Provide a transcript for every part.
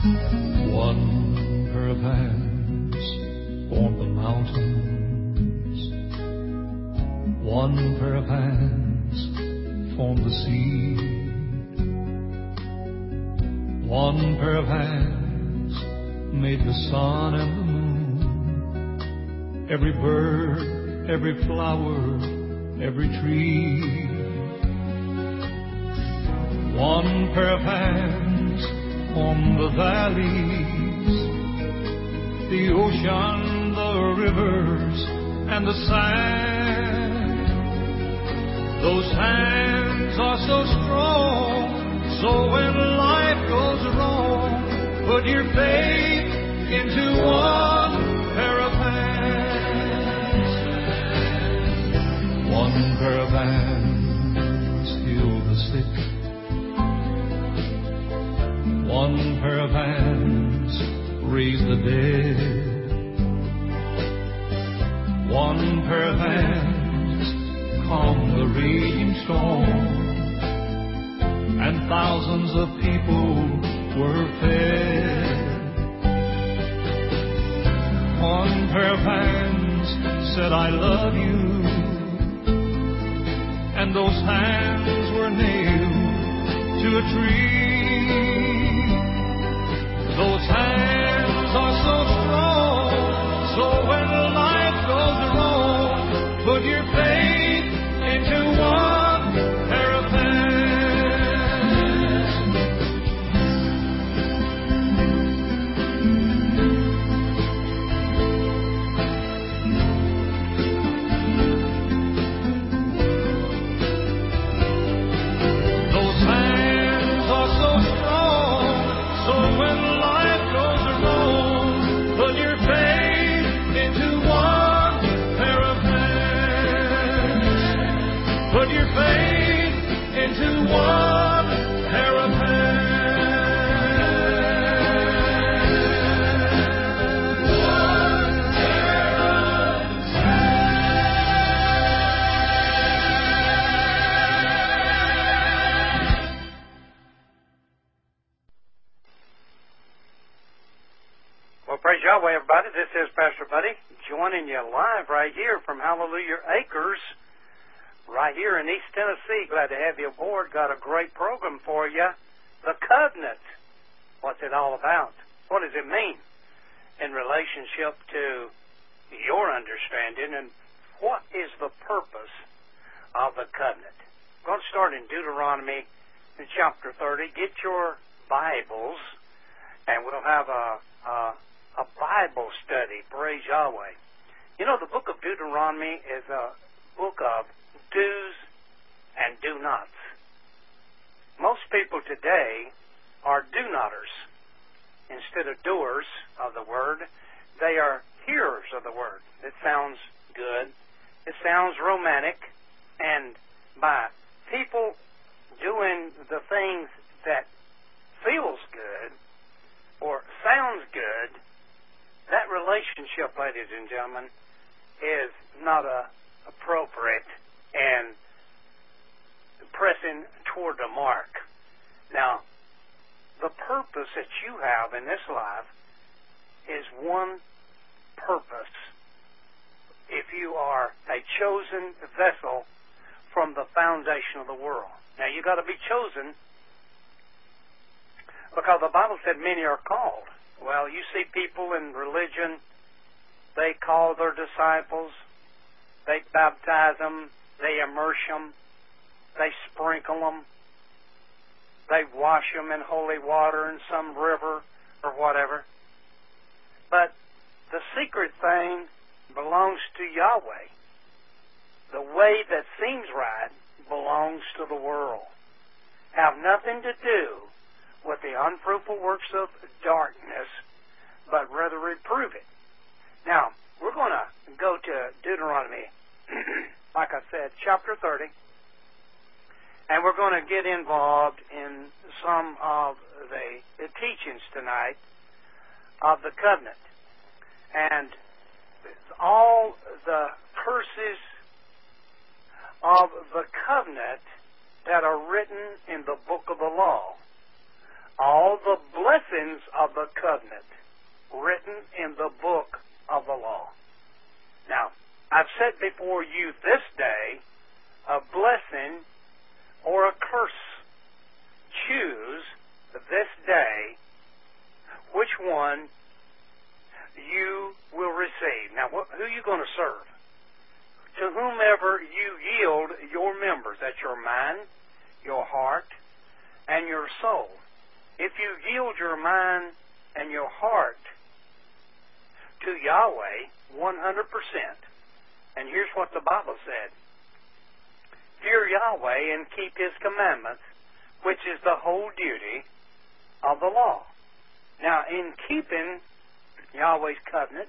One pair of hands formed the mountains. One pair of hands formed the sea. One pair of hands made the sun and the moon, every bird, every flower, every tree. One pair of hands formed the valleys, the ocean, the rivers, and the sand. Those hands are so strong, so when life goes wrong, put your faith into one pair of hands. One pair of hands heal the sick. One pair of hands raise the dead. One pair of hands calm the raging storm, and thousands of people were fed. One pair of hands said, I love you, and those hands were nailed to a tree. Those hands are so strong, so when life goes wrong, put your faith into one pair of hands. Those hands are so strong, so when life goes wrong, put your faith into one pair of hands. Put your faith into one pair of hands. One pair of hands. Well, praise Yahweh, everybody. This is Pastor Buddy joining you live right here from Hallelujah Acres, right here in East Tennessee. Glad to have you aboard. Got a great program for you. The covenant. What's it all about? What does it mean in relationship to your understanding, and what is the purpose of the covenant? I'm going to start in Deuteronomy in chapter 30. Get your Bibles, and we'll have a Bible study. Praise Yahweh. You know, the book of Deuteronomy is a book of do's and do-nots. Most people today are do-notters. Instead of doers of the word, they are hearers of the word. It sounds good. It sounds romantic. And by people doing the things that feels good or sounds good, that relationship, ladies and gentlemen, is not appropriate and pressing toward the mark. Now, the purpose that you have in this life is one purpose. If you are a chosen vessel from the foundation of the world. Now, you got to be chosen because the Bible said many are called. Well, you see people in religion, they call their disciples, they baptize them, they immerse them, they sprinkle them, they wash them in holy water in some river or whatever. But the secret thing belongs to Yahweh. The way that seems right belongs to the world. Have nothing to do with the unfruitful works of darkness, but rather reprove it. Now, we're going to go to Deuteronomy, like I said, chapter 30, and we're going to get involved in some of the teachings tonight of the covenant. And all the curses of the covenant that are written in the book of the law all the blessings of the covenant written in the book of the law. Now, I've set before you this day a blessing or a curse. Choose this day which one you will receive. Now, who are you going to serve? To whomever you yield your members, that's your mind, your heart, and your soul. If you yield your mind and your heart to Yahweh 100%, and here's what the Bible said: fear Yahweh and keep His commandments, which is the whole duty of the law. Now, in keeping Yahweh's covenant,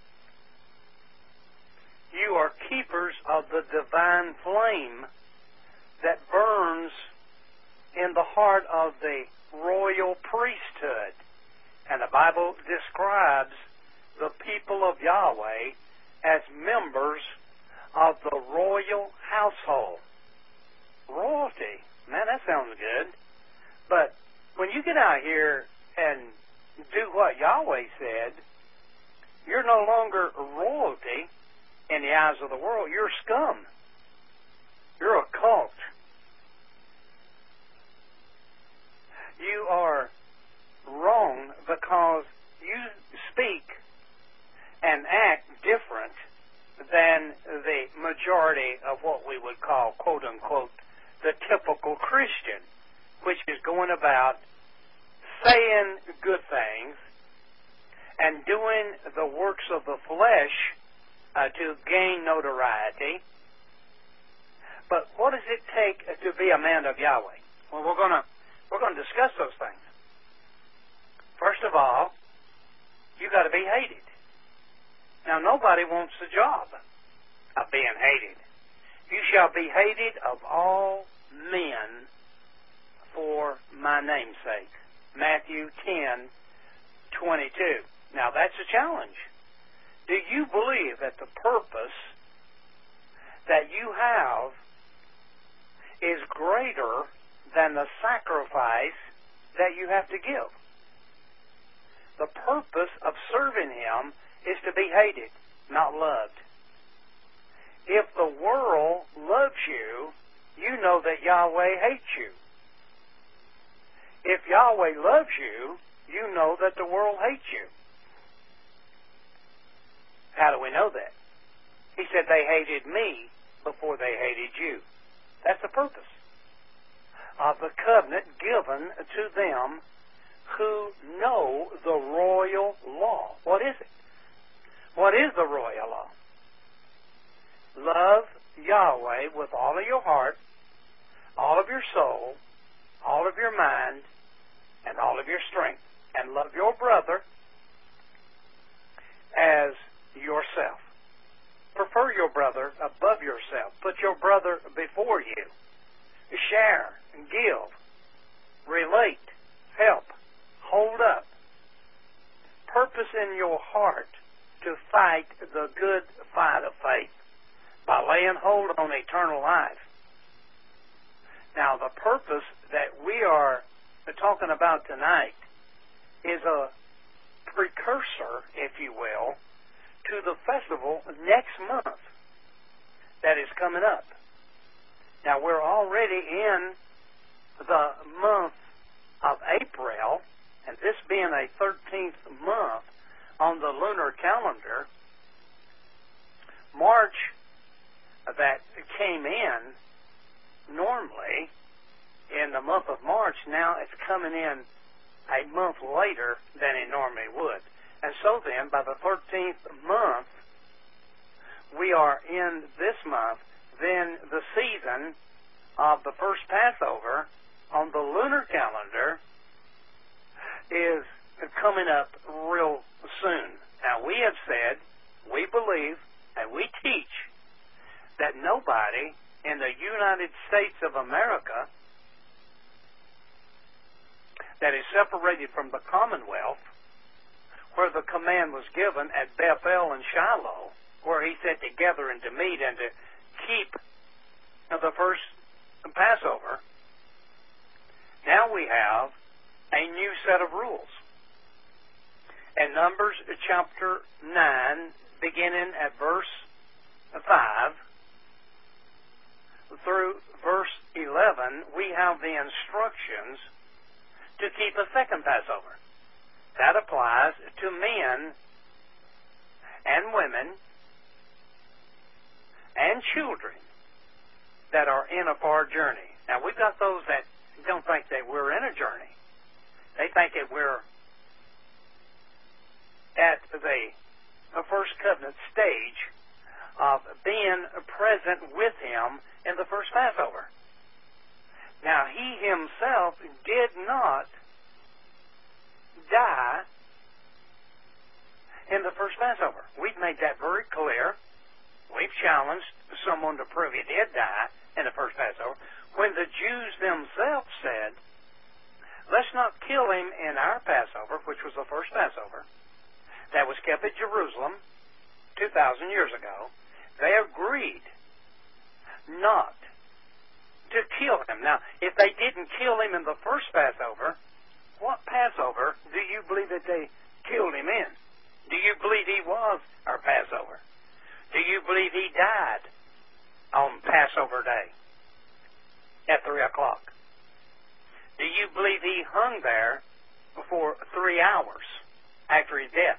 you are keepers of the divine flame that burns in the heart of the royal priesthood. And the Bible describes the people of Yahweh as members of the royal household. Royalty. Man, that sounds good. But when you get out here and do what Yahweh said, you're no longer royalty in the eyes of the world. You're scum. You're a cult. You are wrong because you speak and act different than the majority of what we would call, quote unquote, the typical Christian, which is going about saying good things and doing the works of the flesh to gain notoriety. But what does it take to be a man of Yahweh? Well, we're going to discuss those things. First of all, you got to be hated. Now, nobody wants the job of being hated. You shall be hated of all men for my name's sake. Matthew 10:22. Now, that's a challenge. Do you believe that the purpose that you have is greater than the sacrifice that you have to give? The purpose of serving Him is to be hated, not loved. If the world loves you, you know that Yahweh hates you. If Yahweh loves you, you know that the world hates you. How do we know that? He said they hated me before they hated you. That's the purpose of the covenant given to them who know the royal law. What is it? What is the royal law? Love Yahweh with all of your heart, all of your soul, all of your mind, and all of your strength. And love your brother as yourself. Prefer your brother above yourself. Put your brother before you. Share, give, relate, help, hold up. Purpose in your heart to fight the good fight of faith by laying hold on eternal life. Now, the purpose that we are talking about tonight is a precursor, if you will, to the festival next month that is coming up. Now, we're already in the month of April, and this being a 13th month on the lunar calendar, March that came in normally in the month of March, now it's coming in a month later than it normally would. And so then, by the 13th month, we are in this month, then the season of the first Passover on the lunar calendar is coming up real soon. Now, we have said, we believe, and we teach that nobody in the United States of America that is separated from the Commonwealth, where the command was given at Bethel and Shiloh, where He said to gather and to meet and to keep the first Passover. Now we have a new set of rules. In Numbers chapter 9, beginning at verse 5 through verse 11, we have the instructions to keep a second Passover. That applies to men and women and children that are in a far journey. Now, we've got those that don't think that we're in a journey. They think that we're at the first covenant stage of being present with Him in the first Passover. Now, He Himself did not die in the first Passover. We've made that very clear. We've challenged someone to prove He did die in the first Passover. When the Jews themselves said, let's not kill Him in our Passover, which was the first Passover, that was kept at Jerusalem 2,000 years ago, they agreed not to kill Him. Now, if they didn't kill Him in the first Passover, what Passover do you believe that they killed Him in? Do you believe He was our Passover? Do you believe He died on Passover Day at 3 o'clock? Do you believe He hung there for 3 hours after His death?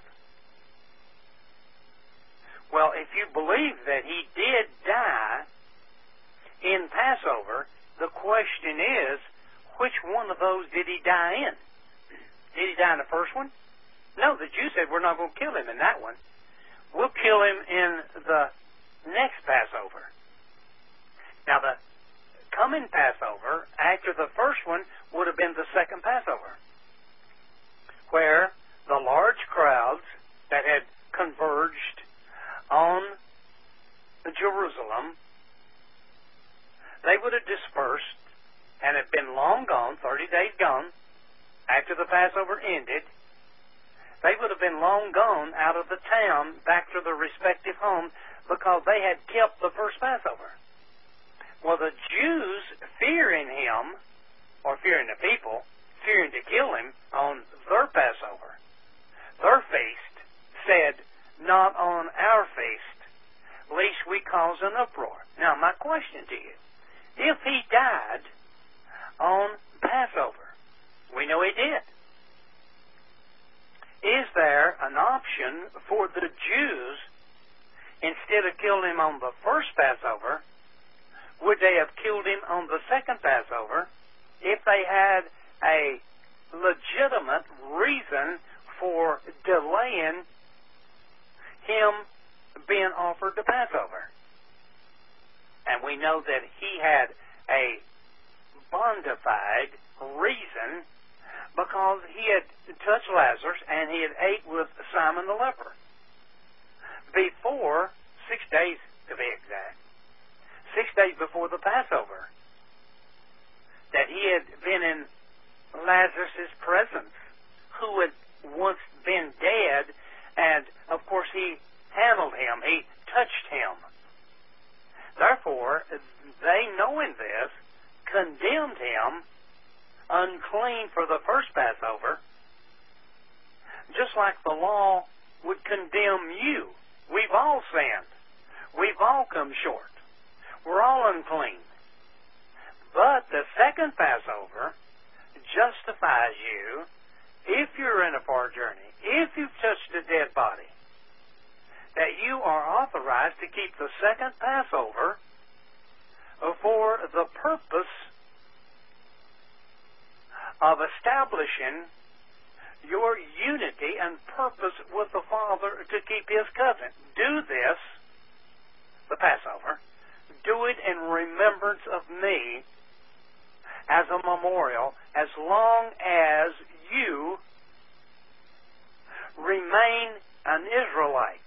Well, if you believe that He did die in Passover, the question is, which one of those did He die in? Did He die in the first one? No, the Jews said, we're not going to kill Him in that one. We'll kill Him in the next Passover. Now, the coming Passover, after the first one, would have been the second Passover, where the large crowds that had converged on Jerusalem, they would have dispersed and had been long gone, 30 days gone, after the Passover ended. They would have been long gone out of the town back to their respective homes because they had kept the first Passover. Well, the Jews, fearing Him, or fearing the people, fearing to kill Him on their Passover, their feast, said, not on our feast, lest we cause an uproar. Now, my question to you, if He died on Passover, we know He did, is there an option for the Jews, instead of killing Him on the first Passover, would they have killed Him on the second Passover if they had a legitimate reason for delaying Him being offered the Passover? And we know that He had a bona fide reason because He had touched Lazarus and He had ate with Simon the leper before 6 days, to be exact, 6 days before the Passover, that He had been in Lazarus' presence, who had once been dead, and of course He handled him, He touched him. Therefore, they, knowing this, condemned Him unclean for the first Passover, just like the law would condemn you. We've all sinned. We've all come short. We're all unclean. But the second Passover justifies you if you're in a far journey, if you've touched a dead body, that you are authorized to keep the second Passover for the purpose of establishing your unity and purpose with the Father to keep His covenant. Do this, the Passover, do it in remembrance of me as a memorial, as long as you remain an Israelite.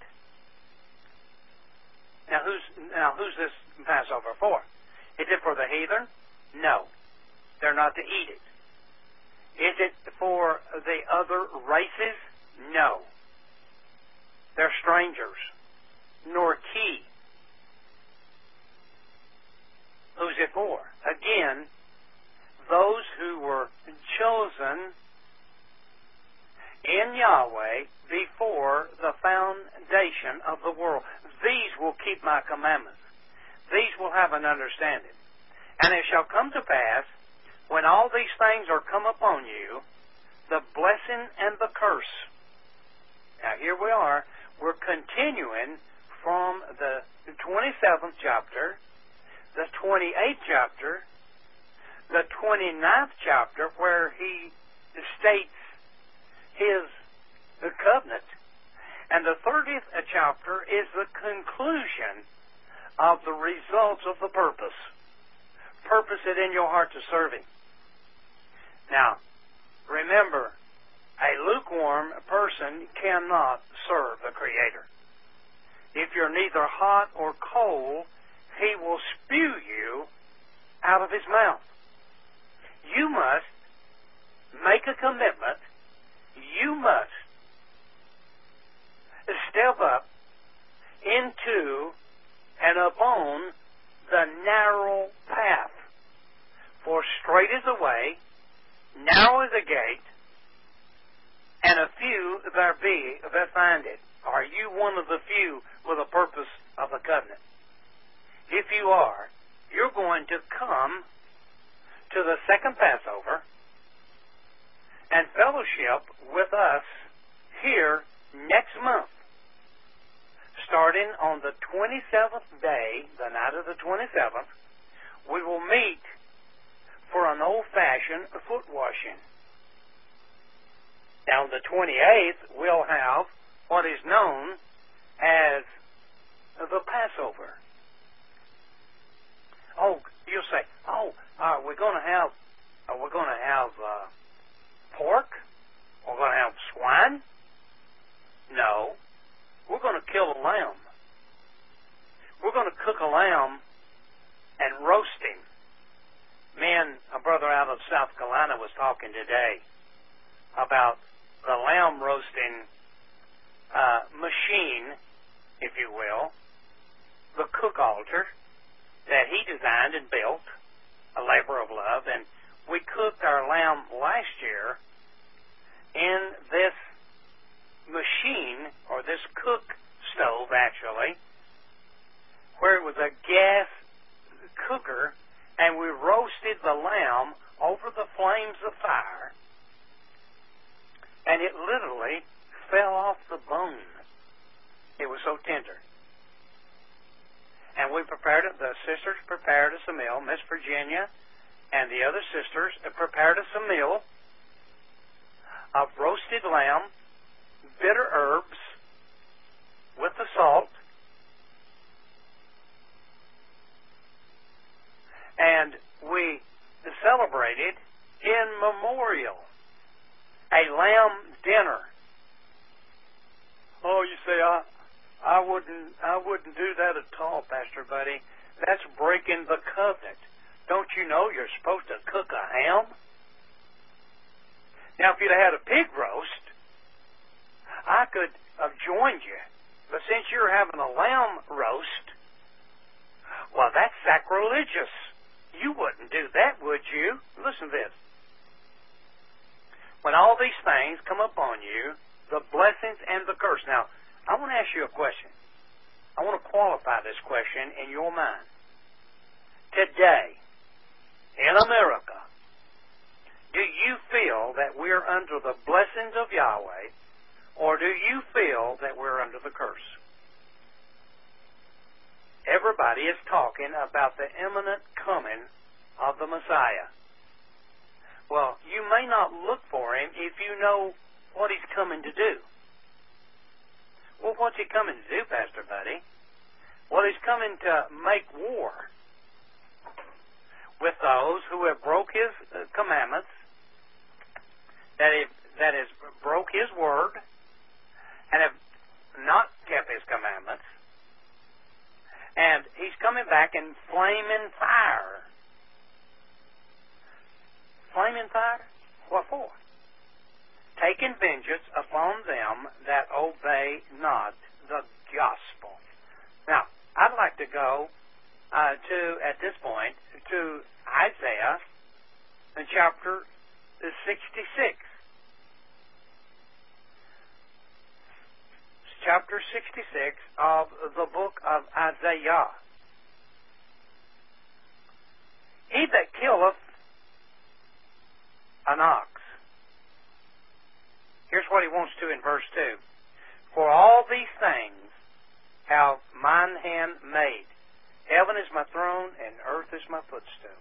Now, who's this Passover for? Is it for the heathen? No. They're not to eat it. Is it for the other races? No. They're strangers, nor key. Who's it for? Again, those who were chosen in Yahweh before the foundation of the world. These will keep my commandments. These will have an understanding. And it shall come to pass, when all these things are come upon you, the blessing and the curse. Now here we are. We're continuing from the 27th chapter, the 28th chapter, the 29th chapter, where he states his covenant, and the 30th chapter is the conclusion of the results of the purpose. Purpose it in your heart to serve Him. Now, remember, a lukewarm person cannot serve the Creator. If you're neither hot or cold, He will spew you out of His mouth. You must make a commitment. You must step up into and upon the narrow path. For straight is the way, narrow is the gate, and a few there be that find it. Are you one of the few with the purpose of the covenant? If you are, you're going to come to the second Passover and fellowship with us here next month. Starting on the 27th day, the night of the 27th, we will meet for an old-fashioned foot washing. Now, on the 28th, we'll have what is known as the Passover. Oh, you'll say, we're going to have pork? We're going to have swine? No. We're going to kill a lamb. We're going to cook a lamb and roast him. A brother out of South Carolina was talking today about the lamb roasting machine, if you will, the cook altar that he designed and built, a labor of love, and we cooked our lamb last year in this machine, or this cook stove actually, where it was a gas cooker, and we roasted the lamb over the flames of fire, and it literally fell off the bone. It was so tender. And we prepared it, the sisters prepared us a meal, Miss Virginia and the other sisters prepared us a meal of roasted lamb, bitter herbs with the salt, and we celebrated in memorial a lamb dinner. Oh, you say, I wouldn't do that at all, Pastor Buddy. That's breaking the covenant. Don't you know you're supposed to cook a ham? Now, if you'd have had a pig roast, I could have joined you. But since you're having a lamb roast, well, that's sacrilegious. You wouldn't do that, would you? Listen to this. When all these things come upon you, the blessings and the curse. Now, I want to ask you a question. I want to qualify this question in your mind. Today, in America, do you feel that we're under the blessings of Yahweh, or do you feel that we're under the curse? Everybody is talking about the imminent coming of the Messiah. Well, you may not look for him if you know what he's coming to do. Well, what's he coming to do, Pastor Buddy? Well, he's coming to make war with those who have broke his commandments, that has broke his word, and have not kept his commandments. And he's coming back in flaming fire. Flaming fire? What for? Taking vengeance upon them that obey not the gospel. Now, I'd like to go at this point, to Isaiah, chapter 66. chapter 66 of the book of Isaiah. He that killeth an ox. Here's what he wants to in verse 2. For all these things have mine hand made. Heaven is my throne, and earth is my footstool.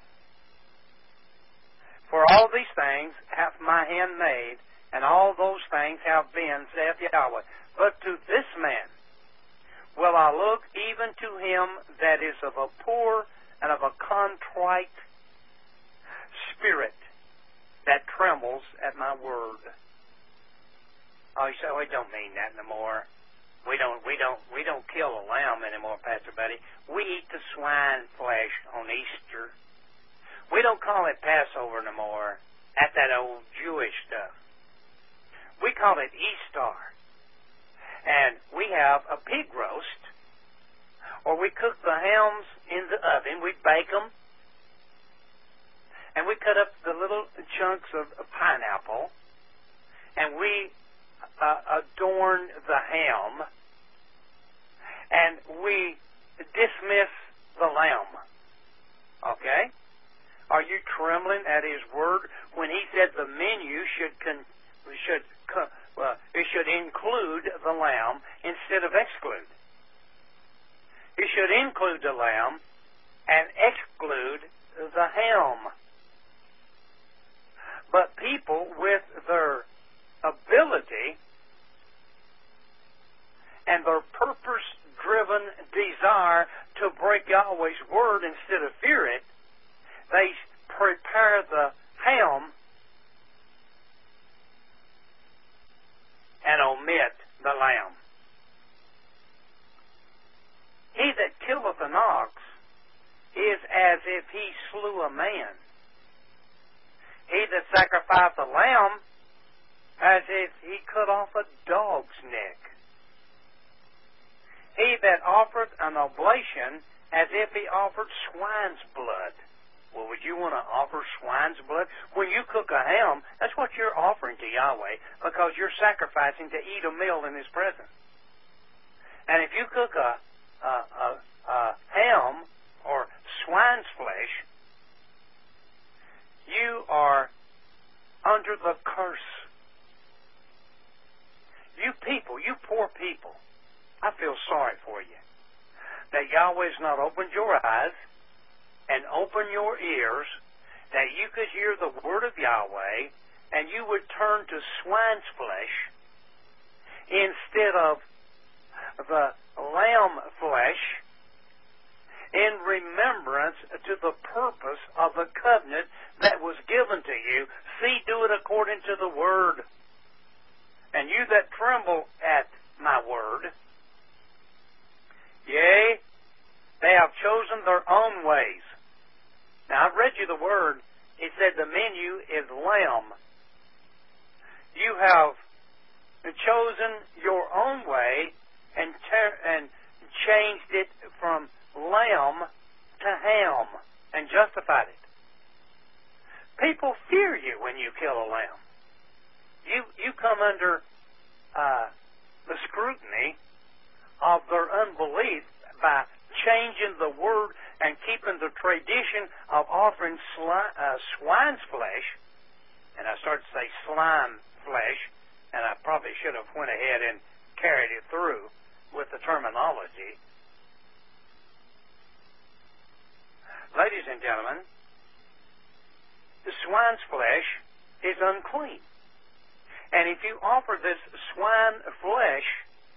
For all these things hath my hand made, and all those things have been, saith Yahweh. But to this man will I look, even to him that is of a poor and of a contrite spirit, that trembles at my word. Oh, you say, we don't mean that no more. We don't kill a lamb anymore, Pastor Buddy. We eat the swine flesh on Easter. We don't call it Passover no more. That's that old Jewish stuff. We call it Easter. And we have a pig roast, or we cook the hams in the oven. We bake them, and we cut up the little chunks of pineapple, and we adorn the ham, and we dismiss the lamb. Okay? Are you trembling at his word when he said the menu should include the lamb instead of exclude? It should include the lamb and exclude the ham. But people, with their ability and their purpose-driven desire to break Yahweh's word instead of fear it, they prepare the ham and omit the lamb. He that killeth an ox is as if he slew a man. He that sacrificeth a lamb, as if he cut off a dog's neck. He that offereth an oblation, as if he offered swine's blood. Well, would you want to offer swine's blood? When you cook a ham, that's what you're offering to Yahweh, because you're sacrificing to eat a meal in His presence. And if you cook a ham or swine's flesh, you are under the curse. You people, you poor people, I feel sorry for you that Yahweh's not opened your eyes and open your ears, that you could hear the word of Yahweh, and you would turn to swine's flesh instead of the lamb flesh, in remembrance to the purpose of the covenant that was given to you. See, do it according to the word. And you that tremble at my word, yea, they have chosen their own ways. Now, I've read you the word. It said the menu is lamb. You have chosen your own way and changed it from lamb to ham and justified it. People fear you when you kill a lamb. You come under the scrutiny of their unbelief by changing the word and keeping the tradition of offering swine's flesh. And I started to say slime flesh, and I probably should have went ahead and carried it through with the terminology. Ladies and gentlemen, the swine's flesh is unclean. And if you offer this swine flesh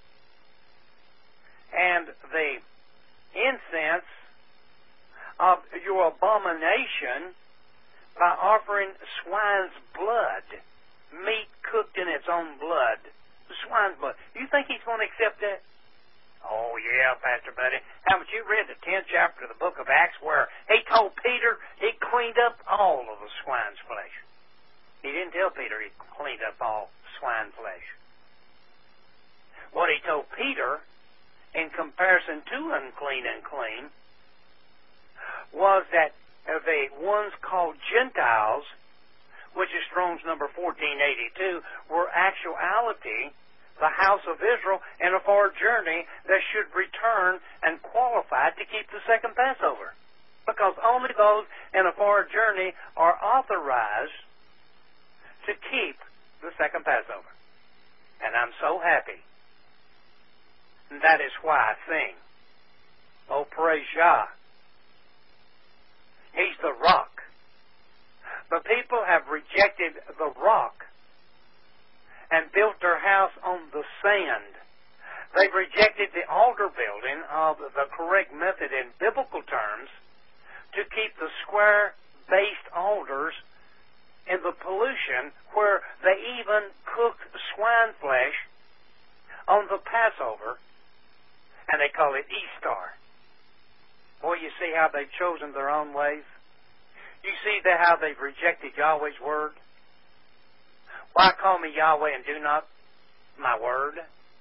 and the incense of your abomination by offering swine's blood, meat cooked in its own blood, swine's blood, you think He's going to accept that? Oh, yeah, Pastor Buddy. Haven't you read the 10th chapter of the book of Acts where He told Peter He cleaned up all of the swine's flesh? He didn't tell Peter He cleaned up all swine flesh. What He told Peter, in comparison to unclean and clean, was that the ones called Gentiles, which is Strong's number 1482, were actuality the house of Israel in a far journey that should return and qualify to keep the second Passover. Because only those in a far journey are authorized to keep the second Passover. And I'm so happy. And that is why I sing. Oh, praise Yah. He's the rock. The people have rejected the rock and built their house on the sand. They've rejected the altar building of the correct method in biblical terms to keep the square-based altars in the pollution where they even cooked swine flesh on the Passover, and they call it Easter. Boy, you see how they've chosen their own ways? You see how they've rejected Yahweh's word? Why call me Yahweh and do not my word?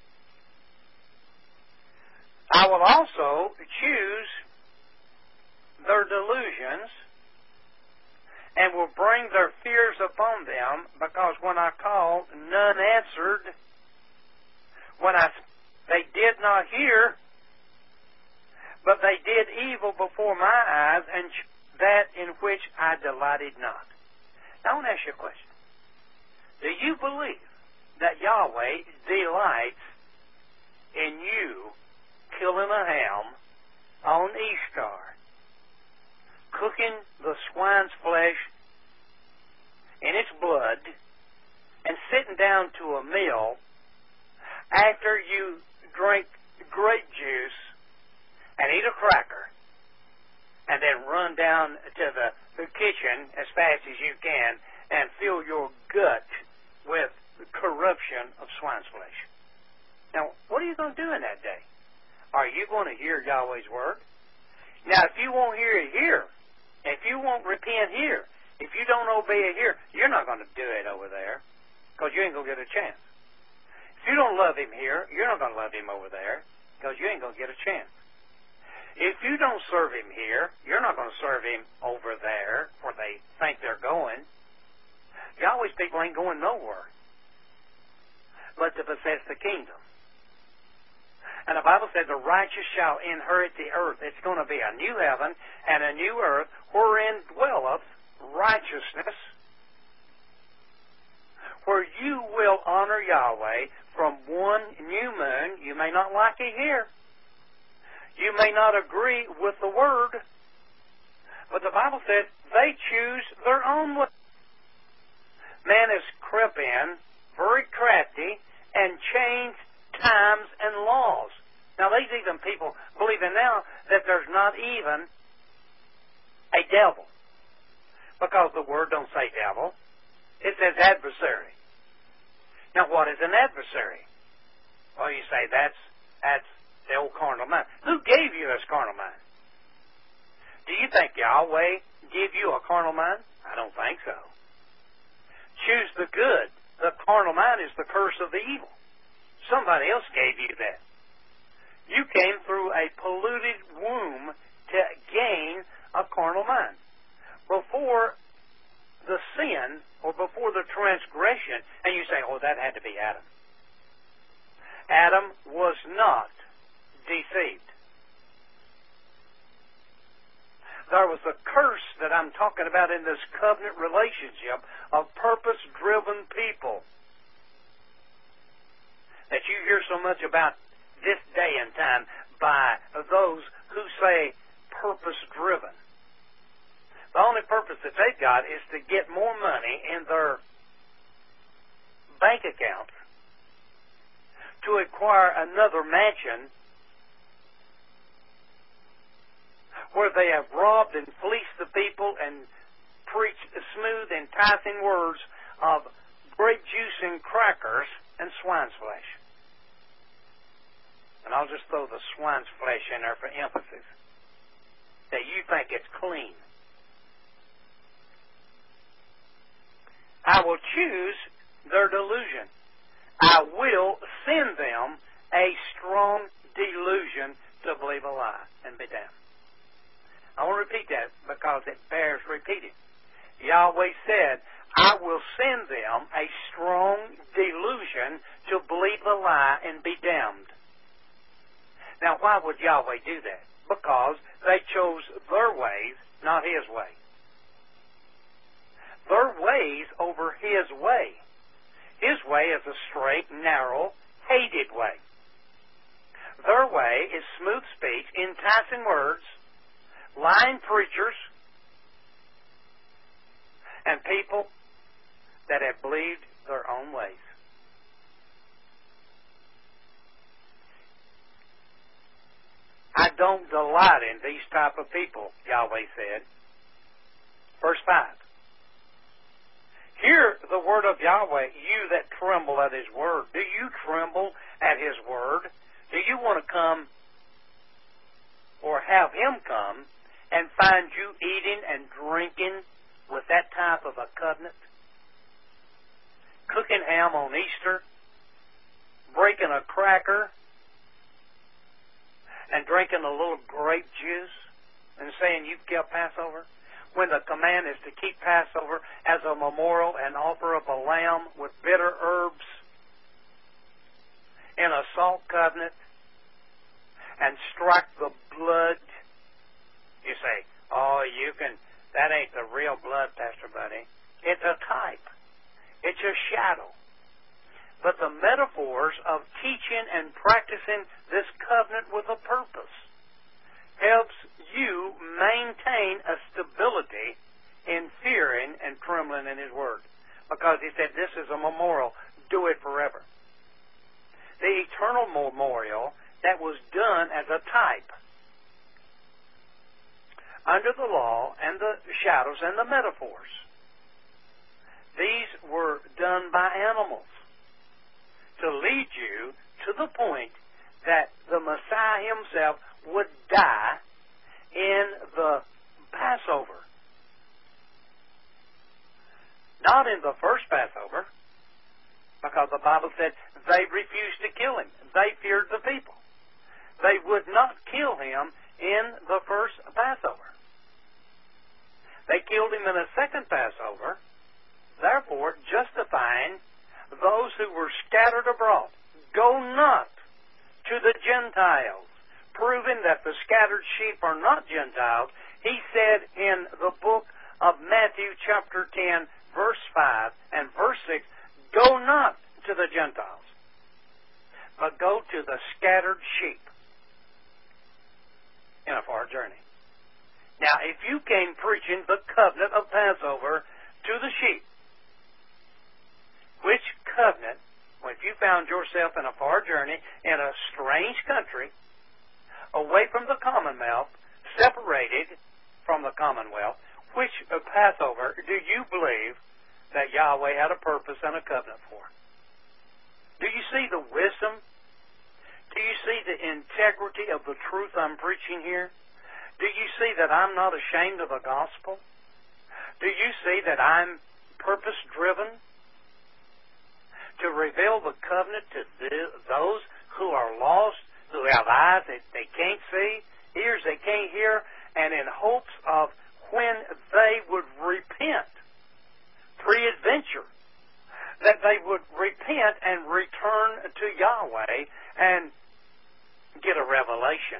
I will also choose their delusions and will bring their fears upon them, because when I called, none answered. When they did not hear, but they did evil before my eyes, and that in which I delighted not. Now I want to ask you a question. Do you believe that Yahweh delights in you killing a ham on Easter, cooking the swine's flesh in its blood, and sitting down to a meal after you drink grape juice and eat a cracker, and then run down to the kitchen as fast as you can and fill your gut with the corruption of swine's flesh? Now, what are you going to do in that day? Are you going to hear Yahweh's word? Now, if you won't hear it here, if you won't repent here, if you don't obey it here, you're not going to do it over there, because you ain't going to get a chance. If you don't love him here, you're not going to love him over there, because you ain't going to get a chance. If you don't serve him here, you're not going to serve him over there where they think they're going. Yahweh's people ain't going nowhere but to possess the kingdom. And the Bible said the righteous shall inherit the earth. It's going to be a new heaven and a new earth wherein dwelleth righteousness, where you will honor Yahweh from one new moon. You may not like it here. You may not agree with the word, but the Bible said they choose their own way. Man has crept in, very crafty, and changed times and laws. Now, these even people believing now that there's not even a devil, because the word don't say devil. It says adversary. Now, what is an adversary? Well, you say that's the old carnal mind. Who gave you this carnal mind? Do you think Yahweh gave you a carnal mind? I don't think so. Choose the good. The carnal mind is the curse of the evil. Somebody else gave you that. You came through a polluted womb to gain a carnal mind. Before the sin, or before the transgression, and you say, oh, that had to be Adam. Adam was not deceived. There was a curse that I'm talking about in this covenant relationship of purpose-driven people that you hear so much about this day and time by those who say purpose-driven. The only purpose that they've got is to get more money in their bank account, to acquire another mansion where they have robbed and fleeced the people and preached smooth, enticing words of grape juice and crackers and swine's flesh. And I'll just throw the swine's flesh in there for emphasis, that you think it's clean. I will choose their delusion. I will send them a strong delusion to believe a lie and be damned. I want to repeat that because it bears repeating. Yahweh said, I will send them a strong delusion to believe the lie and be damned. Now, why would Yahweh do that? Because they chose their ways, not His way. Their ways over His way. His way is a straight, narrow, hated way. Their way is smooth speech, enticing words, lying preachers, and people that have believed their own ways. I don't delight in these type of people, Yahweh said. Verse 5. Hear the word of Yahweh, you that tremble at His word. Do you tremble at His word? Do you want to come or have Him come and find you eating and drinking with that type of a covenant? Cooking ham on Easter, breaking a cracker, and drinking a little grape juice and saying you've kept Passover? When the command is to keep Passover as a memorial and offer up a lamb with bitter herbs in a salt covenant and strike the blood. You say, oh, that ain't the real blood, Pastor Buddy. It's a type. It's a shadow. But the metaphors of teaching and practicing this covenant with a purpose helps you maintain a stability in fearing and trembling in His word. Because He said this is a memorial. Do it forever. The eternal memorial that was done as a type. Under the law and the shadows and the metaphors. These were done by animals to lead you to the point that the Messiah Himself would die in the Passover. Not in the first Passover, because the Bible said they refused to kill Him. They feared the people. They would not kill Him in the first Passover. They killed Him in a second Passover, therefore justifying those who were scattered abroad. Go not to the Gentiles, proving that the scattered sheep are not Gentiles. He said in the book of Matthew chapter 10, verse 5 and verse 6, go not to the Gentiles, but go to the scattered sheep in a far journey. Now, if you came preaching the covenant of Passover to the sheep, which covenant, if you found yourself in a far journey in a strange country, away from the commonwealth, separated from the commonwealth, which Passover do you believe that Yahweh had a purpose and a covenant for? Do you see the wisdom? Do you see the integrity of the truth I'm preaching here? Do you see that I'm not ashamed of the gospel? Do you see that I'm purpose-driven to reveal the covenant to those who are lost, who have eyes that they can't see, ears they can't hear, and in hopes of when they would repent, pre-adventure, that they would repent and return to Yahweh and get a revelation.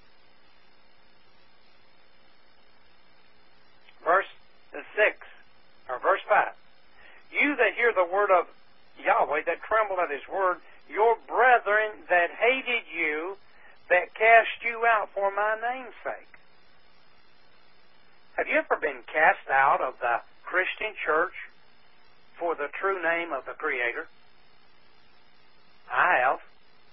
Verse 6, or verse 5. You that hear the word of Yahweh, that tremble at His word, your brethren that hated you, that cast you out for my name's sake. Have you ever been cast out of the Christian church for the true name of the Creator? I have.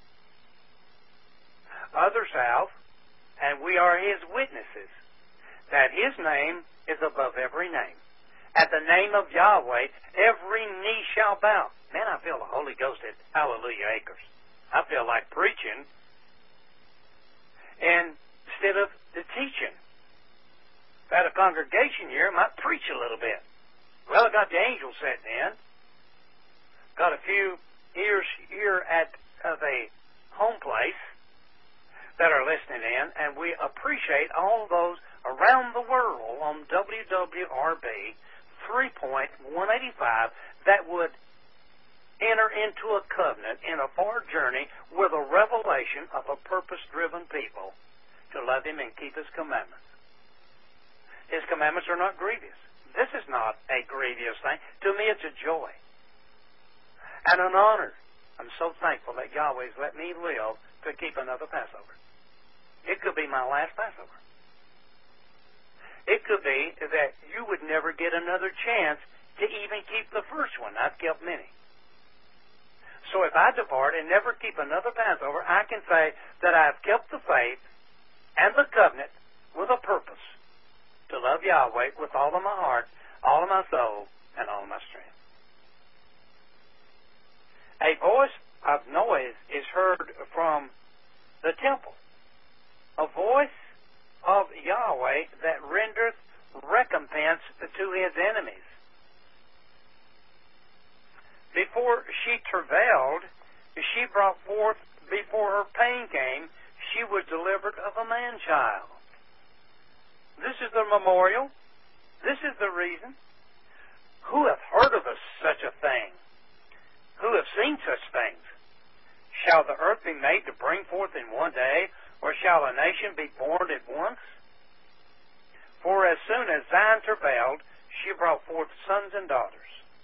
Others have, and we are His witnesses, that His name is above every name. At the name of Yahweh, every knee shall bow. Man, I feel the Holy Ghost at Hallelujah Acres. I feel like preaching instead of the teaching. If I had a congregation here, I might preach a little bit. Well, I got the angels sitting in. Got a few ears here at the home place that are listening in, and we appreciate all those around the world on WWRB 3.185 that would enter into a covenant in a far journey with a revelation of a purpose-driven people to love Him and keep His commandments. His commandments are not grievous. This is not a grievous thing. To me, it's a joy and an honor. I'm so thankful that Yahweh's let me live to keep another Passover. It could be my last Passover. It could be that you would never get another chance to even keep the first one. I've kept many. So if I depart and never keep another Passover, I can say that I've kept the faith and the covenant with a purpose to love Yahweh with all of my heart, all of my soul, and all of my strength. A voice of noise is heard from the temple, a voice of Yahweh that rendereth recompense to His enemies. Before she travailed, she brought forth, before her pain came, she was delivered of a man-child. This is the memorial. This is the reason. Who hath heard of such a thing? Who hath seen such things? Shall the earth be made to bring forth in one day, or shall a nation be born at once? For as soon as Zion travailed, she brought forth sons and daughters.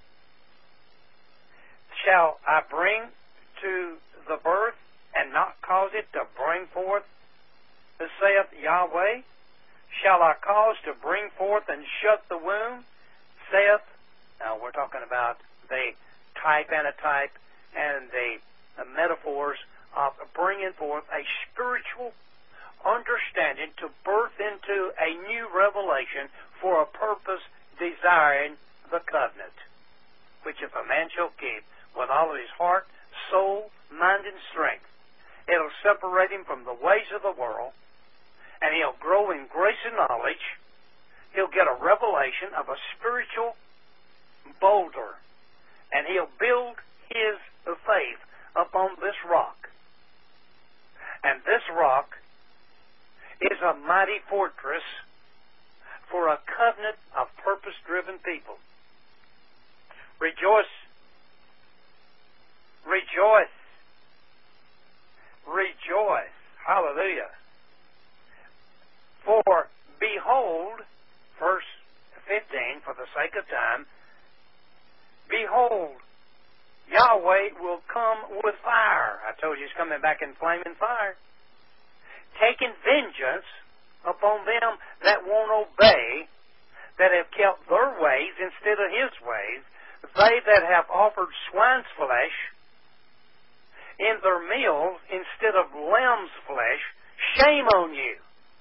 Shall I bring to the birth and not cause it to bring forth, saith Yahweh? Shall I cause to bring forth and shut the womb, saith? Now we're talking about the type, antitype, and the metaphors of bringing forth a spiritual understanding to birth into a new revelation for a purpose desiring the covenant, which if a man shall keep with all of his heart, soul, mind, and strength, it'll separate him from the ways of the world, and he'll grow in grace and knowledge. He'll get a revelation of a spiritual boulder, and he'll build his faith upon this rock. And this rock is a mighty fortress for a covenant of purpose-driven people. Rejoice. Rejoice. Rejoice. Hallelujah. For behold, verse 15, for the sake of time, behold, Yahweh will come with fire. I told you He's coming back in flaming fire. Taking vengeance upon them that won't obey, that have kept their ways instead of His ways, they that have offered swine's flesh in their meals instead of lamb's flesh. Shame on you.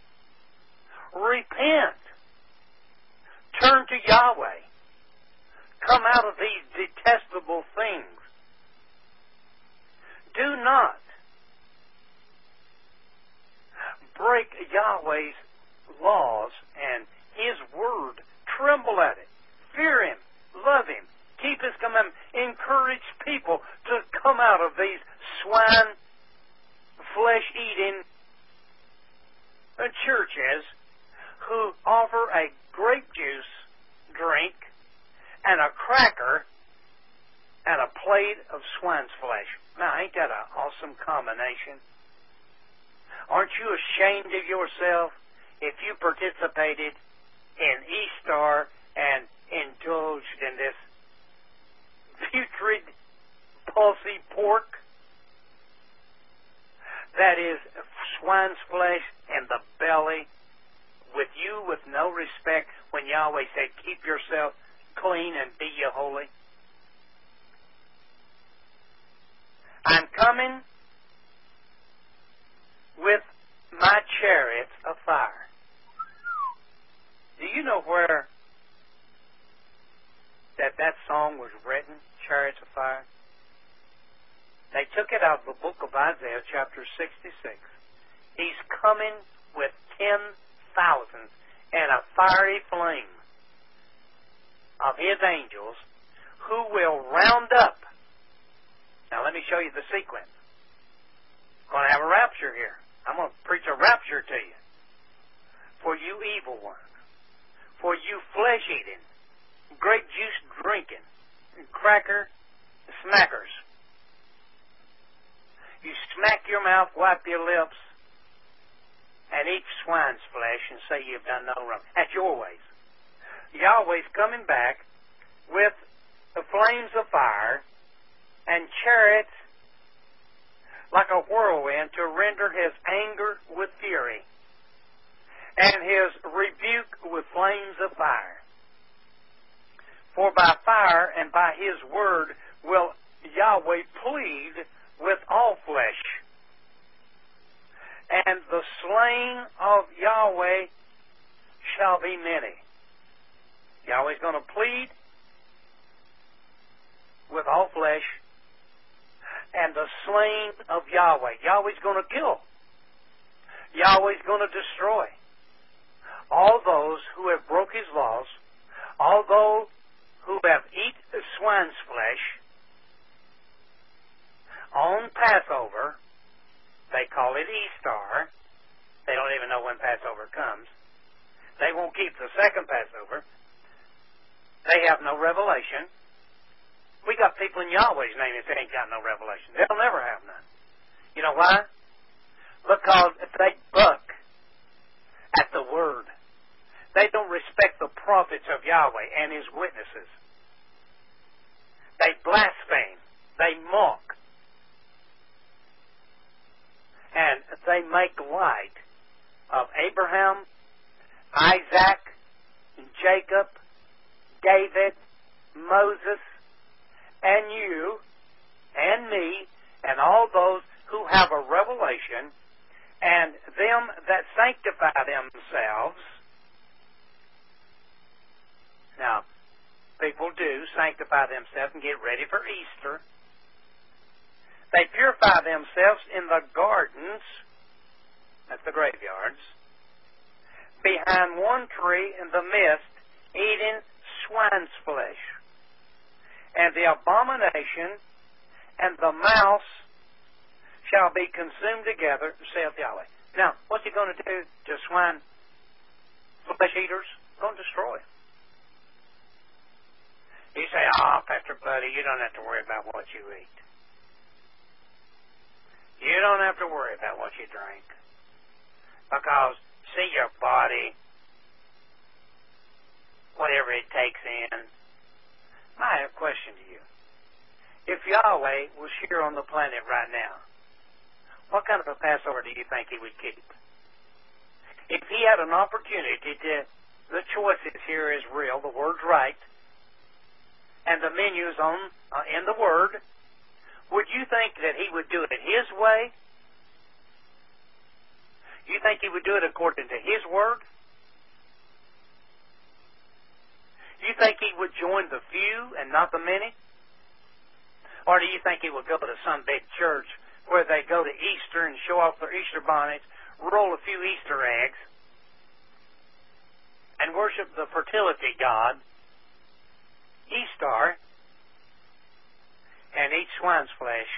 Repent. Turn to Yahweh. Come out of these detestable things. Do not break Yahweh's laws and His word. Tremble at it. Fear Him. Love Him. Keep His commandments. Encourage people to come out of these swine, flesh-eating churches who offer a grape juice drink and a cracker and a plate of swine's flesh. Now, ain't that an awesome combination? Aren't you ashamed of yourself if you participated in Easter and indulged in this putrid, pulsy pork that is swine's flesh in the belly, with you with no respect when Yahweh said, keep yourself clean and be ye holy? I'm coming with my chariots of fire. Do you know where that song was written, Chariots of Fire? They took it out of the book of Isaiah, chapter 66. He's coming with 10,000 and a fiery flame of His angels who will round up. Now let me show you the sequence. I'm going to have a rapture here. I'm going to preach a rapture to you. For you evil ones, for you flesh-eating, grape juice drinking, cracker smackers. You smack your mouth, wipe your lips, and eat swine's flesh and say you've done no wrong. That's your ways. Yahweh's coming back with the flames of fire and chariots like a whirlwind to render his anger with fury and his rebuke with flames of fire. For by fire and by his word will Yahweh plead with all flesh. And the slain of Yahweh shall be many. Yahweh's going to plead with all flesh, and the slain of Yahweh. Yahweh's going to kill. Yahweh's going to destroy all those who have broke his laws, all those who have eat swine's flesh on Passover. They call it Easter. They don't even know when Passover comes. They won't keep the second Passover. They have no revelation. We got people in Yahweh's name that ain't got no revelation. They'll never have none. You know why? Because they buck at the word. They don't respect the prophets of Yahweh and his witnesses. They blaspheme. They mock. And they make light of Abraham, Isaac, Jacob, David, Moses, and you, and me, and all those who have a revelation, and them that sanctify themselves. Now, people do sanctify themselves and get ready for Easter. They purify themselves in the gardens, that's the graveyards, behind one tree in the midst, eating swine's flesh. And the abomination and the mouse shall be consumed together, saith Yahweh. Now, what's he going to do to swine flesh eaters? He's going to destroy. You say, Pastor Buddy, you don't have to worry about what you eat. You don't have to worry about what you drink. Because, see, your body, whatever it takes in. I have a question to you. If Yahweh was here on the planet right now, what kind of a Passover do you think he would keep? If he had an opportunity to, the choices here is real, the word's right, and the menu's in the word, would you think that he would do it his way? You think he would do it according to his word? You think he would join the few and not the many? Or do you think he would go to some big church where they go to Easter and show off their Easter bonnets, roll a few Easter eggs, and worship the fertility god, Easter, and eat swine's flesh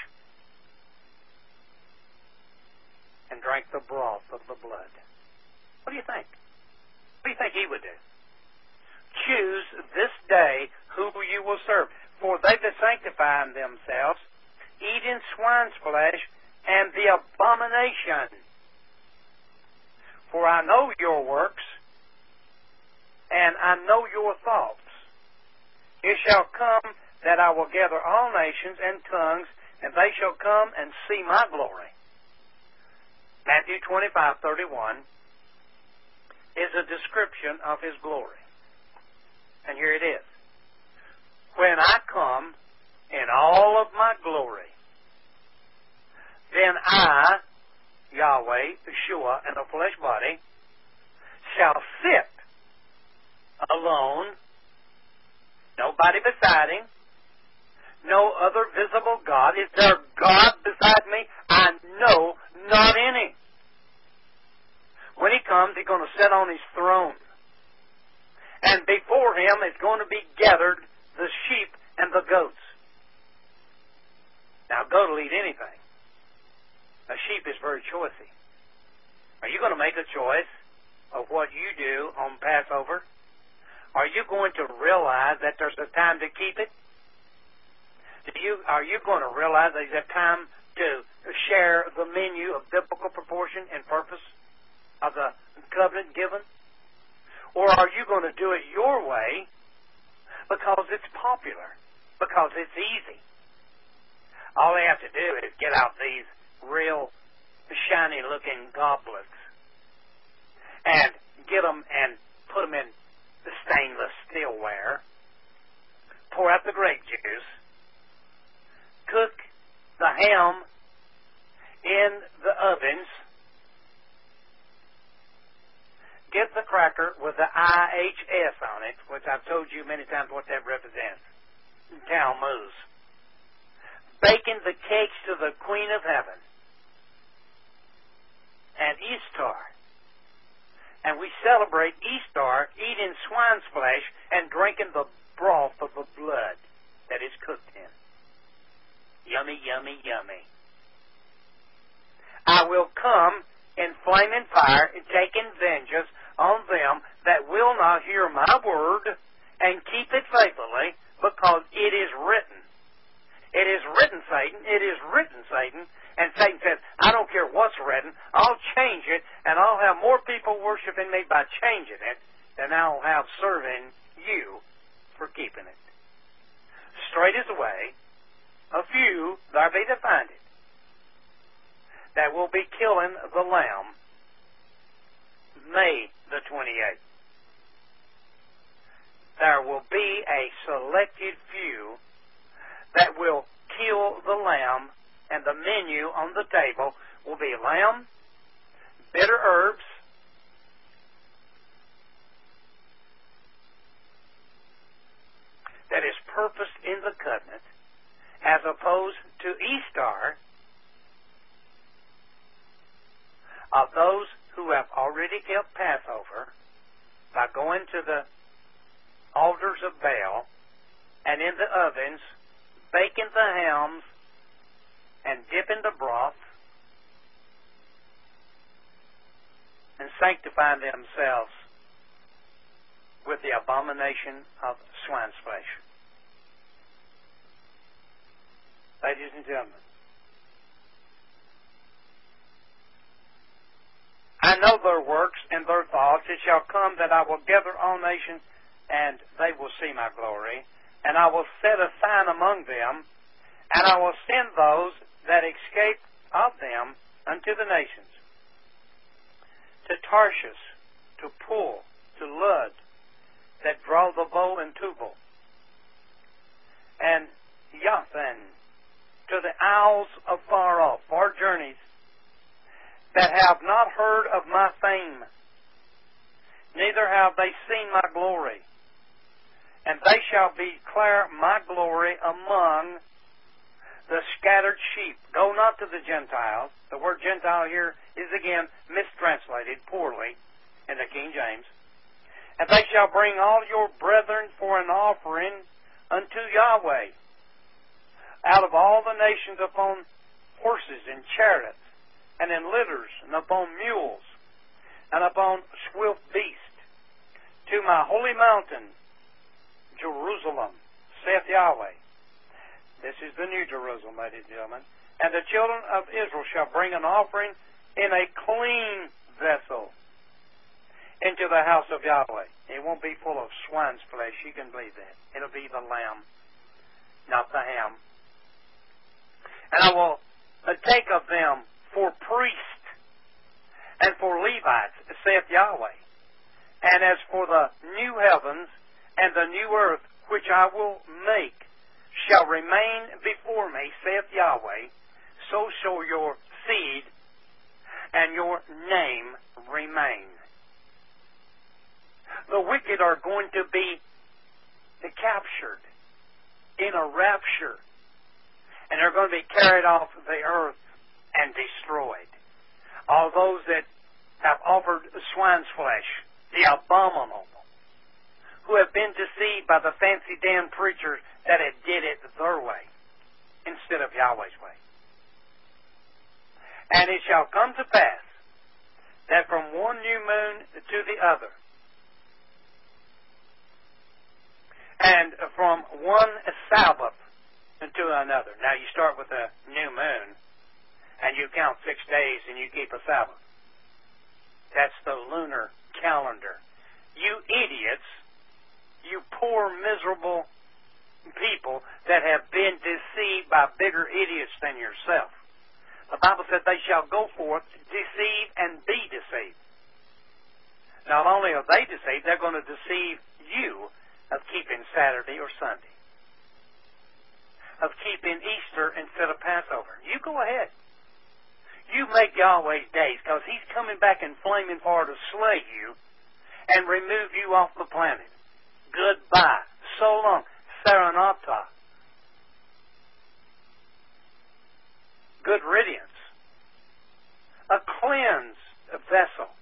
and drink the broth of the blood? What do you think? What do you think he would do? Choose this day who you will serve. For they that sanctify themselves, eating swine's flesh, and the abomination. For I know your works, and I know your thoughts. It shall come that I will gather all nations and tongues, and they shall come and see my glory. Matthew 25:31 is a description of his glory. And here it is. When I come in all of my glory, then I, Yahweh, Yeshua, in a flesh body, shall sit alone, nobody beside him, no other visible God. Is there God beside me? I know not any. When he comes, he's going to sit on his throne. And before him is going to be gathered the sheep and the goats. Now, a goat will eat anything. A sheep is very choicy. Are you going to make a choice of what you do on Passover? Are you going to realize that there's a time to keep it? Are you going to realize there's a time to share the menu of biblical proportion and purpose of the covenant given? Or are you going to do it your way because it's popular, because it's easy? All they have to do is get out these real shiny-looking goblets and get them and put them in the stainless steelware, pour out the grape juice, cook the ham in the ovens, get the cracker with the IHS on it, which I've told you many times what that represents, Talmuz, baking the cakes to the Queen of Heaven, and Easter. And we celebrate Easter eating swine's flesh and drinking the broth of the blood that is cooked in. Yummy, yummy, yummy. I will come in flaming fire, taking vengeance on them that will not hear my word and keep it faithfully, because it is written. It is written, Satan. It is written, Satan. And Satan says, I don't care what's written. I'll change it, and I'll have more people worshiping me by changing it than I'll have serving you for keeping it. Straight is the way. A few, there be to find it, that will be killing the Lamb May the 28th. There will be a selected few that will kill the Lamb, and the menu on the table will be lamb, bitter herbs, that is purposed in the covenant, as opposed to Easter, of those who have already kept Passover by going to the altars of Baal and in the ovens, baking the hams and dipping the broth and sanctifying themselves with the abomination of swine's flesh. Ladies and gentlemen, I know their works and their thoughts. It shall come that I will gather all nations, and they will see my glory. And I will set a sign among them, and I will send those that escape of them unto the nations, to Tarshish, to Pul, to Lud, that draw the bow and Tubal, and Yathan, to the isles of far off, far journeys, that have not heard of my fame, neither have they seen my glory. And they shall declare my glory among the scattered sheep. Go not to the Gentiles. The word Gentile here is again mistranslated poorly in the King James. And they shall bring all your brethren for an offering unto Yahweh out of all the nations upon horses and chariots, and in litters, and upon mules, and upon swift beasts, to my holy mountain, Jerusalem, saith Yahweh. This is the new Jerusalem, ladies and gentlemen. And the children of Israel shall bring an offering in a clean vessel into the house of Yahweh. It won't be full of swine's flesh, you can believe that. It'll be the lamb, not the ham. And I will take of them for priests and for Levites, saith Yahweh. And as for the new heavens and the new earth, which I will make, shall remain before me, saith Yahweh, so shall your seed and your name remain. The wicked are going to be captured in a rapture, and they're going to be carried off the earth and destroyed. All those that have offered swine's flesh, the abominable, who have been deceived by the fancy damn preachers that had did it their way instead of Yahweh's way. And it shall come to pass that from one new moon to the other, And from one Sabbath to another. Now you start with a new moon, and you count 6 days, and you keep a Sabbath. That's the lunar calendar. You idiots, you poor, miserable people that have been deceived by bigger idiots than yourself. The Bible said they shall go forth, deceive, and be deceived. Not only are they deceived, they're going to deceive you of keeping Saturday or Sunday, of keeping Easter instead of Passover. You go ahead. You make Yahweh's days, because He's coming back in flaming fire to slay you and remove you off the planet. Goodbye. So long. Saranata. Good riddance. A cleansed vessel.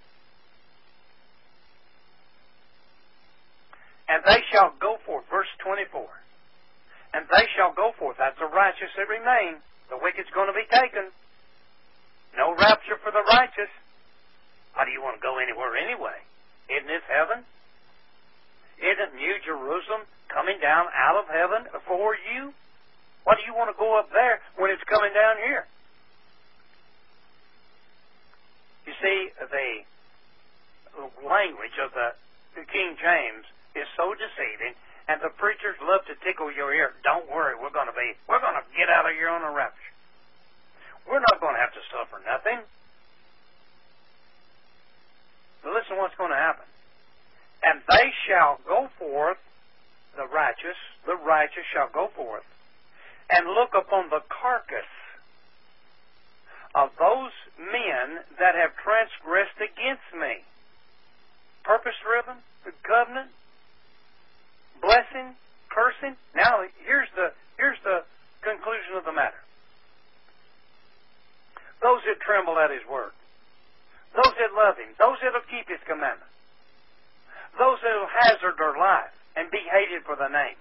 And they shall go forth, verse 24. And they shall go forth. That's the righteous that remain. The wicked's going to be taken. No rapture for the righteous. Why do you want to go anywhere anyway? Isn't this heaven? Isn't New Jerusalem coming down out of heaven for you? Why do you want to go up there when it's coming down here? You see, the language of the King James is so deceiving, and the preachers love to tickle your ear. Don't worry, we're going to get out of here on a rapture. We're not going to have to suffer nothing. But listen to what's going to happen. And they shall go forth, the righteous shall go forth, and look upon the carcass of those men that have transgressed against me. Purpose-driven, the covenant, blessing, cursing. Now, here's the conclusion of the matter. Those that tremble at His word, those that love Him, those that will keep His commandments, those that will hazard their life and be hated for the name.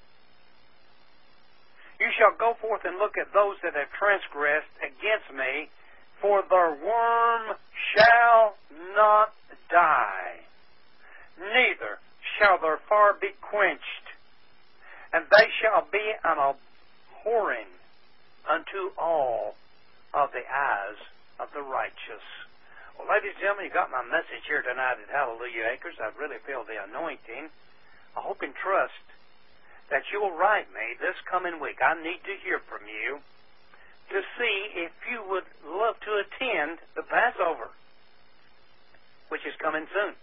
You shall go forth and look at those that have transgressed against me, for their worm shall not die, neither shall their fire be quenched, and they shall be an abhorring unto all of the eyes of the righteous. Well, ladies and gentlemen, you got my message here tonight at Hallelujah Acres. I really feel the anointing. I hope and trust that you will write me this coming week. I need to hear from you to see if you would love to attend the Passover, which is coming soon.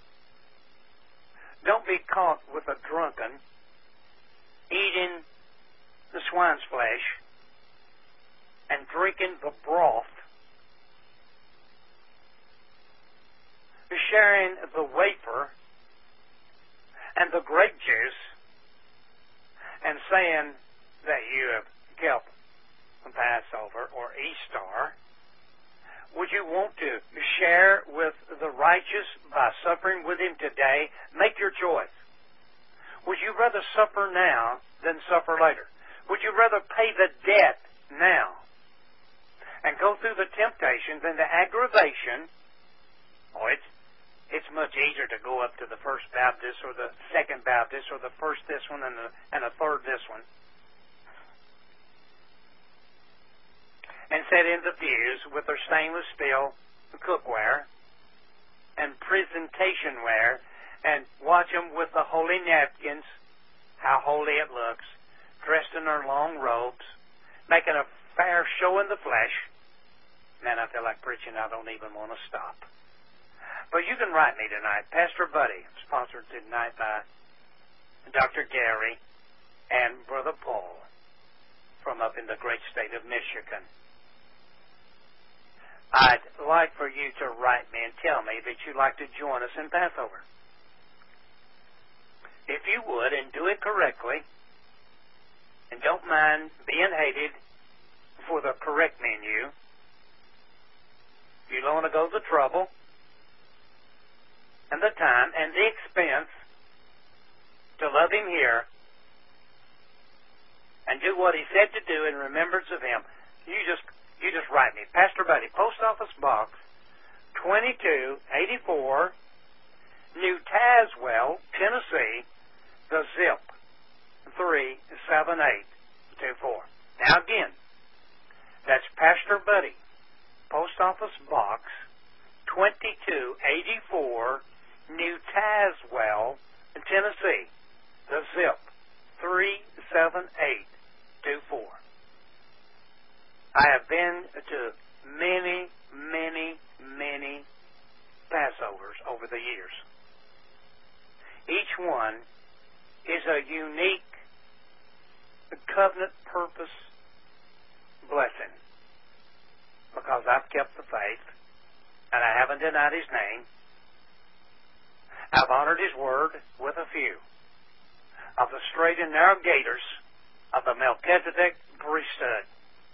Don't be caught with a drunken eating the swine's flesh and drinking the broth, sharing the wafer and the grape juice, and saying that you have kept the Passover or Easter. Would you want to share with the righteous by suffering with Him today? Make your choice. Would you rather suffer now than suffer later? Would you rather pay the debt now and go through the temptations and the aggravation? Oh, it's much easier to go up to the First Baptist or the Second Baptist or the first this one and the third this one, and sit in the pews with their stainless steel cookware and presentation ware and watch them with the holy napkins, how holy it looks, dressed in their long robes, making a fair show in the flesh. Man, I feel like preaching. I don't even want to stop. But you can write me tonight. Pastor Buddy, sponsored tonight by Dr. Gary and Brother Paul from up in the great state of Michigan. I'd like for you to write me and tell me that you'd like to join us in Passover. If you would, and do it correctly, and don't mind being hated for the correct menu, if you don't want to go to the trouble and the time and the expense to love Him here and do what He said to do in remembrance of Him, you just write me. Pastor Buddy, Post Office Box 2284, New Tazewell, Tennessee, the zip Now again, that's Pastor Buddy, Post Office Box 2284, New Tazewell, Tennessee. The zip 37824. I have been to many, many, many Passovers over the years. Each one is a unique covenant purpose blessing, because I've kept the faith and I haven't denied His name. I've honored His word with a few of the straight and narrow gators of the Melchizedek priesthood.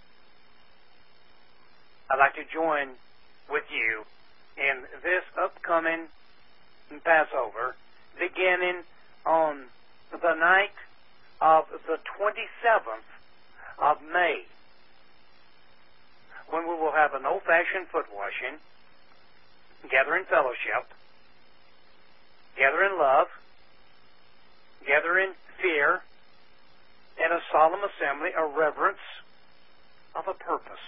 I'd like to join with you in this upcoming Passover, beginning on the night of the 27th of May, when we will have an old-fashioned foot washing, gather in fellowship, gather in love, gather in fear, and a solemn assembly, a reverence of a purpose.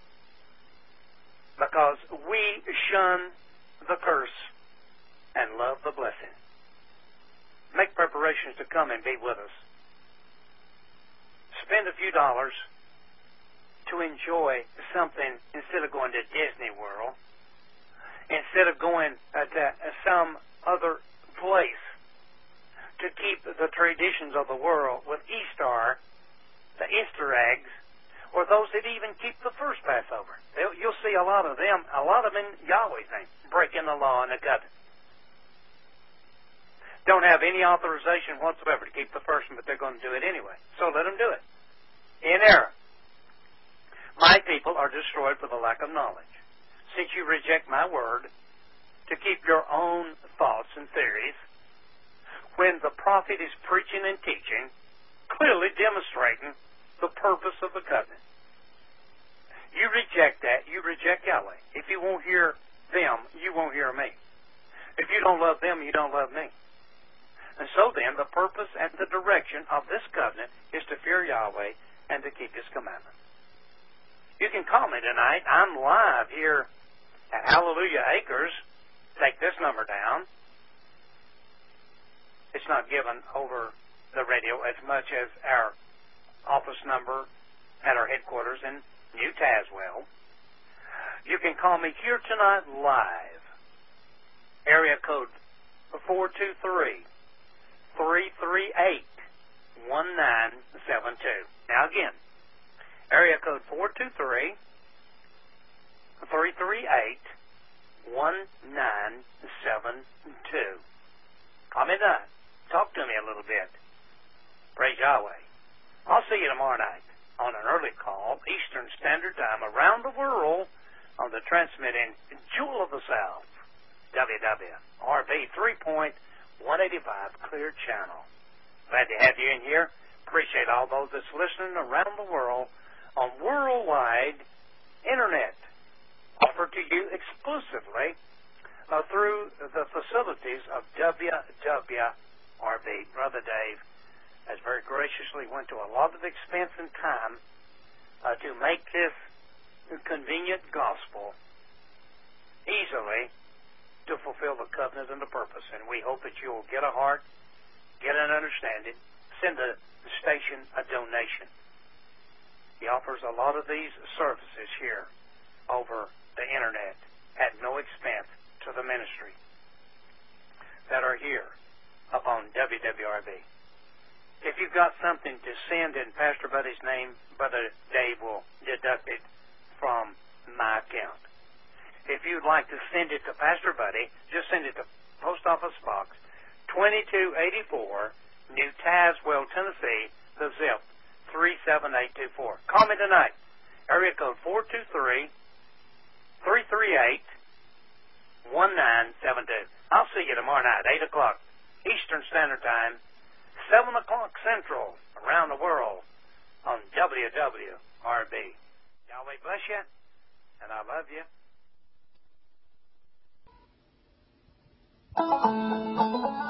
Because we shun the curse and love the blessing. Make preparations to come and be with us. Spend a few dollars to enjoy something instead of going to Disney World, instead of going to some other place to keep the traditions of the world with Easter, the Easter eggs, or those that even keep the first Passover. You'll see a lot of them in Yahweh's name, breaking the law and the covenant. Don't have any authorization whatsoever to keep the first one, but they're going to do it anyway. So let them do it. In error. My people are destroyed for the lack of knowledge. Since you reject my word to keep your own thoughts and theories, when the prophet is preaching and teaching, clearly demonstrating the purpose of the covenant. You reject that, you reject Yahweh. If you won't hear them, you won't hear me. If you don't love them, you don't love me. And so then, the purpose and the direction of this covenant is to fear Yahweh and to keep His commandments. You can call me tonight. I'm live here at Hallelujah Acres. Take this number down. It's not given over the radio as much as our office number at our headquarters in New Tazewell. You can call me here tonight live. Area code 423-338-1972. Now again, area code 423-338-1972. Call me tonight. Talk to me a little bit. Praise Yahweh. I'll see you tomorrow night on an early call, Eastern Standard Time, around the world on the transmitting Jewel of the South, WWRB 3.185 Clear Channel. Glad to have you in here. Appreciate all those that's listening around the world on worldwide internet, offered to you exclusively through the facilities of WWRB. Brother Dave has very graciously went to a lot of expense and time to make this convenient gospel easily to fulfill the covenant and the purpose. And we hope that you'll get a heart, get an understanding, send the station a donation. He offers a lot of these services here over the internet at no expense to the ministry that are here upon WWRB. If you've got something to send in Pastor Buddy's name, Brother Dave will deduct it from my account. If you'd like to send it to Pastor Buddy, just send it to Post Office Box 2284, New Tazewell, Tennessee, the zip 37824. Call me tonight. Area code 423-338-1972. I'll see you tomorrow night, 8 o'clock Eastern Standard Time, 7 o'clock Central, around the world on WWRB. Yahweh bless you, and I love you.